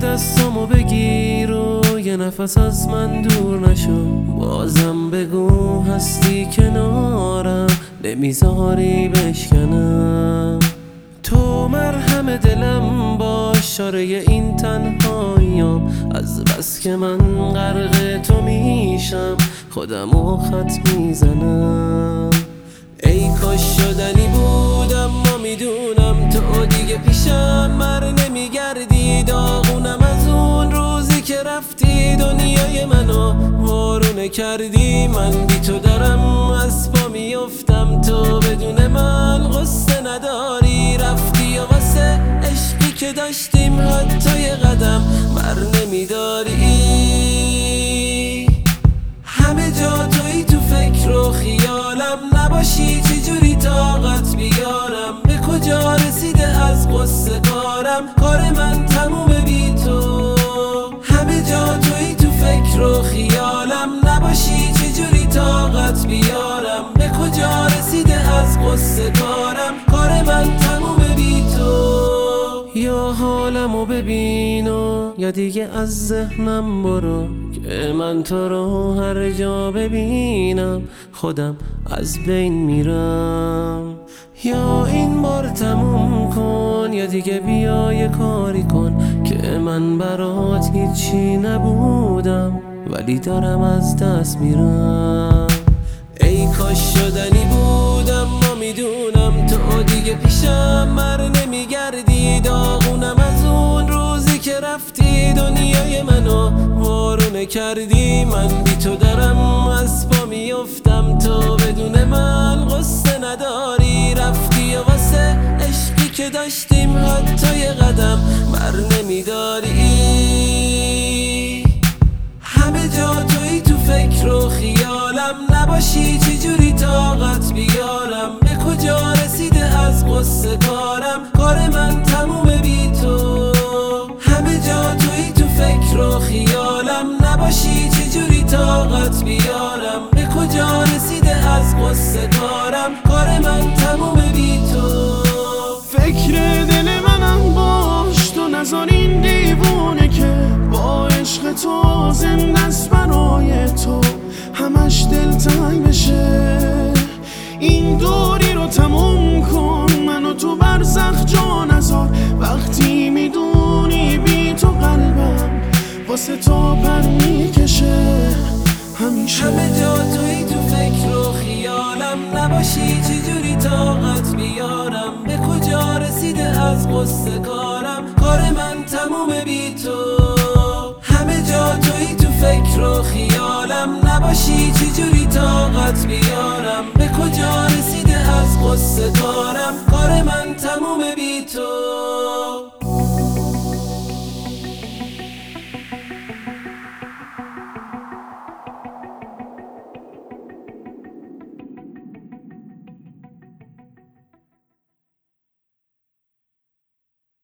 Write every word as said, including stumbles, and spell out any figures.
دستامو بگیر و یه نفس از من دور نشو. بازم بگو هستی کنارم، نمیذاری بشکنم. تو مرهم دلم باش، شاره این تنهاییام. از بس که من غرق تو میشم، خودمو خط میزنم. ای کاش شدنی بودم، ما میدونم تو دیگه پیشم مر نمیگردی. داغونم از اون روزی که رفتی، دنیای منو وارونه کردی. من بی تو دارم از پا میفتم، تو بدون من قصه نداری. رفتی و واسه عشقی که داشتیم حتی یه قدم بر نمیداری. همه جا توی تو فکر و خیالم، نباشی چجوری طاقت بیارم. به کجا رسیده از قصه کارم، کار من تمومه بی تو. همه جا توی تو فکر و خیالم، نباشی چجوری طاقت بیارم. به کجا رسیده از قصه کارم، کار من تمومه بی تو. یا حالمو ببین و یا دیگه از ذهنم برو، که من تو رو هر جا ببینم خودم از بین میرم. یا این بار تموم کن یا دیگه بیا یه کاری کن، که من برات هیچی نبودم ولی دارم از دست میرم. ای کاش شدنی بودم، ما میدونم تو دیگه پیشم مر نمیگردی. داغونم از اون روزی که رفتی، دنیای منو وارونه کردی. من بی تو دارم از پا میفتم، تو بدون من قصه نداری. رفتی و واسه عشقی که داشتیم حتی یه قدم بر نمیداری. همه جا توی تو فکر و خیالم، نباشی چجوری طاقت بیارم. به کجا رسیده از قصه کارم، کار من تمومه بی تو. همه جا توی تو فکر و خیالم، نباشی چجوری طاقت بیارم. به کجا رسیده از قصه کارم، کار من تمومه بی تو. فکر دل منم باش، تو نذار این دیوونه که با عشق تو زنده است برای تو همش دلتنگ بشه. این دوری رو تموم کن، منو تو برزخ جا نذار. وقتی میدونی بی تو قلبم واسه تو پر میکشه همیشه. همه جا توی تو فکر و خیالم، نباشی چجوری طاقت بیارم. به کجا رسیده از قصه کارم، کار من تمومه بی تو. همه جا توی تو فکر و خیالم، نباشی چجوری طاقت بیارم. به کجا رسیده از قصه